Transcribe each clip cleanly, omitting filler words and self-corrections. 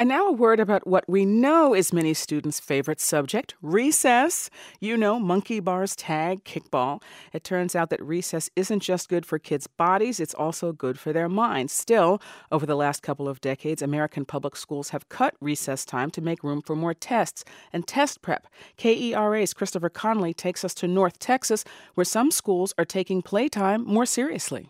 And now a word about what we know is many students' favorite subject, recess. You know, monkey bars, tag, kickball. It turns out that recess isn't just good for kids' bodies, it's also good for their minds. Still, over the last couple of decades, American public schools have cut recess time to make room for more tests and test prep. KERA's Christopher Connolly takes us to North Texas, where some schools are taking playtime more seriously.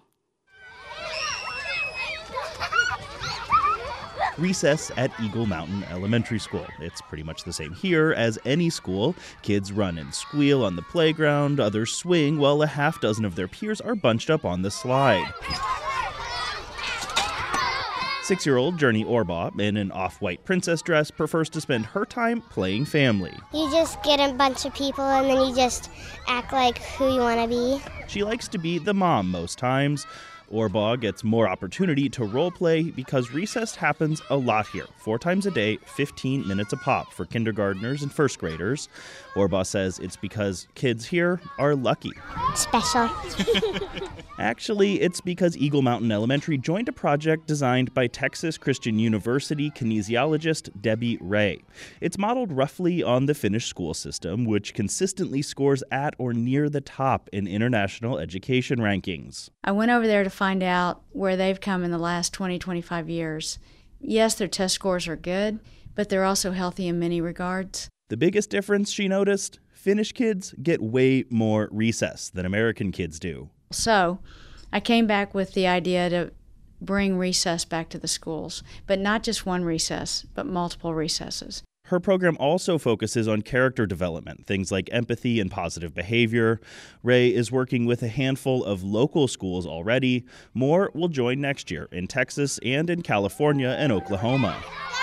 Recess at Eagle Mountain Elementary School. It's pretty much the same here as any school. Kids run and squeal on the playground, others swing, while a half dozen of their peers are bunched up on the slide. 6-year-old Journey Orbaugh, in an off-white princess dress, prefers to spend her time playing family. You just get a bunch of people and then you just act like who you want to be. She likes to be the mom most times. Orbaugh gets more opportunity to role play because recess happens a lot here. 4 times a day, 15 minutes a pop for kindergartners and first graders. Orbaugh says it's because kids here are lucky. Special. Actually, it's because Eagle Mountain Elementary joined a project designed by Texas Christian University kinesiologist Debbie Ray. It's modeled roughly on the Finnish school system, which consistently scores at or near the top in international education rankings. I went over there to find out where they've come in the last 20, 25 years. Yes, their test scores are good, but they're also healthy in many regards. The biggest difference, she noticed, Finnish kids get way more recess than American kids do. So I came back with the idea to bring recess back to the schools, but not just one recess, but multiple recesses. Her program also focuses on character development, things like empathy and positive behavior. Ray is working with a handful of local schools already. More will join next year in Texas and in California and Oklahoma.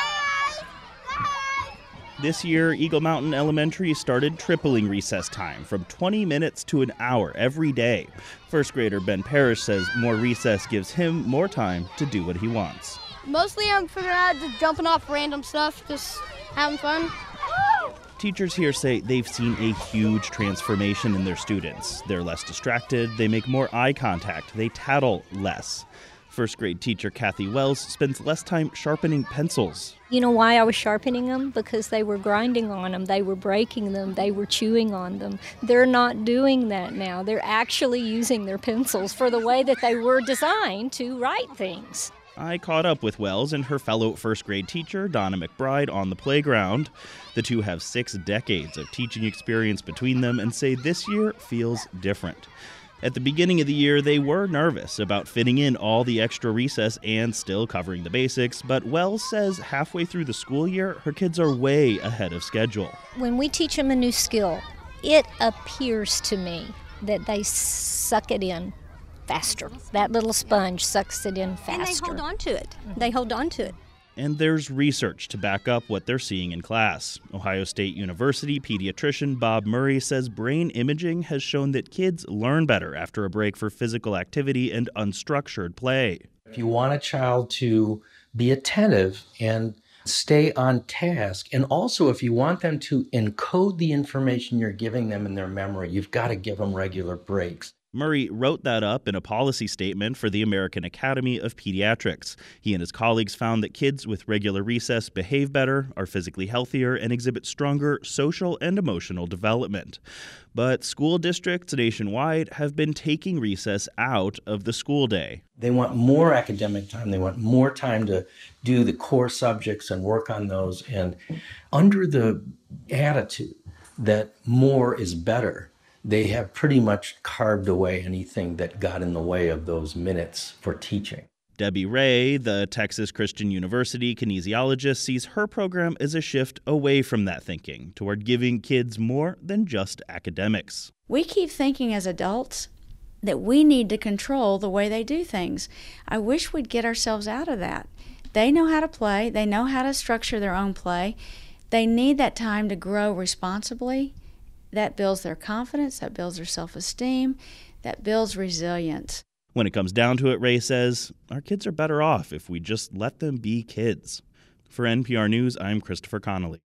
This year, Eagle Mountain Elementary started tripling recess time from 20 minutes to an hour every day. First grader Ben Parrish says more recess gives him more time to do what he wants. Mostly I'm figuring out just jumping off random stuff, just having fun. Teachers here say they've seen a huge transformation in their students. They're less distracted, they make more eye contact, they tattle less. First grade teacher Kathy Wells spends less time sharpening pencils. You know why I was sharpening them? Because they were grinding on them, they were breaking them, they were chewing on them. They're not doing that now. They're actually using their pencils for the way that they were designed to write things. I caught up with Wells and her fellow first grade teacher, Donna McBride, on the playground. The two have 6 decades of teaching experience between them and say this year feels different. At the beginning of the year, they were nervous about fitting in all the extra recess and still covering the basics, but Wells says halfway through the school year, her kids are way ahead of schedule. When we teach them a new skill, it appears to me that they suck it in faster. That little sponge sucks it in faster. And they hold on to it. They hold on to it. And there's research to back up what they're seeing in class. Ohio State University pediatrician Bob Murray says brain imaging has shown that kids learn better after a break for physical activity and unstructured play. If you want a child to be attentive and stay on task, and also if you want them to encode the information you're giving them in their memory, you've got to give them regular breaks. Murray wrote that up in a policy statement for the American Academy of Pediatrics. He and his colleagues found that kids with regular recess behave better, are physically healthier, and exhibit stronger social and emotional development. But school districts nationwide have been taking recess out of the school day. They want more academic time. They want more time to do the core subjects and work on those. And under the attitude that more is better, they have pretty much carved away anything that got in the way of those minutes for teaching. Debbie Ray, the Texas Christian University kinesiologist, sees her program as a shift away from that thinking toward giving kids more than just academics. We keep thinking as adults that we need to control the way they do things. I wish we'd get ourselves out of that. They know how to play. They know how to structure their own play. They need that time to grow responsibly. That builds their confidence, that builds their self-esteem, that builds resilience. When it comes down to it, Ray says, our kids are better off if we just let them be kids. For NPR News, I'm Christopher Connolly.